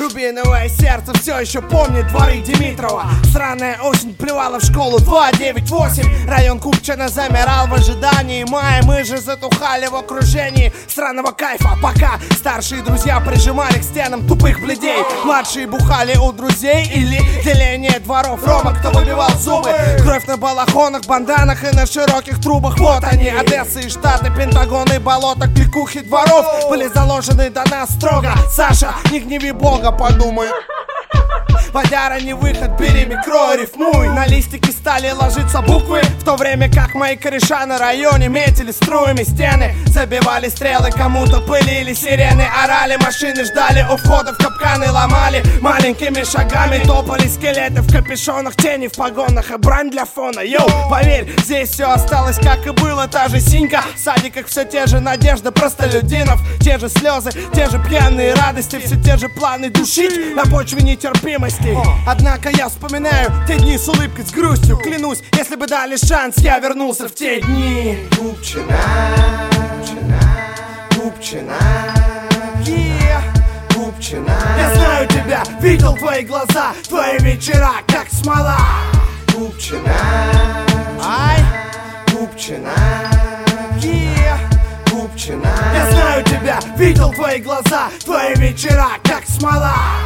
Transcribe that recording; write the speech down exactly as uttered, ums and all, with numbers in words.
Рубиновое сердце все еще помнит дворы Димитрова. Сраная осень плевала в школу два девять восемь. Район Купчино замирал в ожидании мая. Мы же затухали в окружении странного кайфа, пока старшие друзья прижимали к стенам тупых бледей. Младшие бухали у друзей или деление дворов. Рома, кто выбивал зубы. Кровь на балахонах, банданах и на широких трубах. Вот они, Одесса и Штаты, Пентагон и болото, кликухи дворов были заложены до нас строго. Саша, не гневи Бога, подумай. Водяра не выход, бери микро, рифмуй. На листики стали ложиться буквы, в то время как мои кореша на районе метили струями стены. Забивали стрелы, кому-то пылили сирены. Орали машины, ждали у входа в капканы. Ломали маленькими шагами, топали скелеты в капюшонах. Тени в погонах и брань для фона. Йоу, поверь, здесь все осталось как и было. Та же синька, в садиках все те же надежды простолюдинов. Те же слезы, те же пьяные радости. Все те же планы душить на почве нетерпимости. Однако я вспоминаю те дни с улыбкой, с грустью. Клянусь, если бы дали шанс, я вернулся в те дни. Купчино, Купчино, yeah. Купчино. Я знаю тебя, видел твои глаза, твои вечера, как смола. Купчино, ай, Купчино, yeah. Купчино. Я знаю тебя, видел твои глаза, твои вечера, как смола.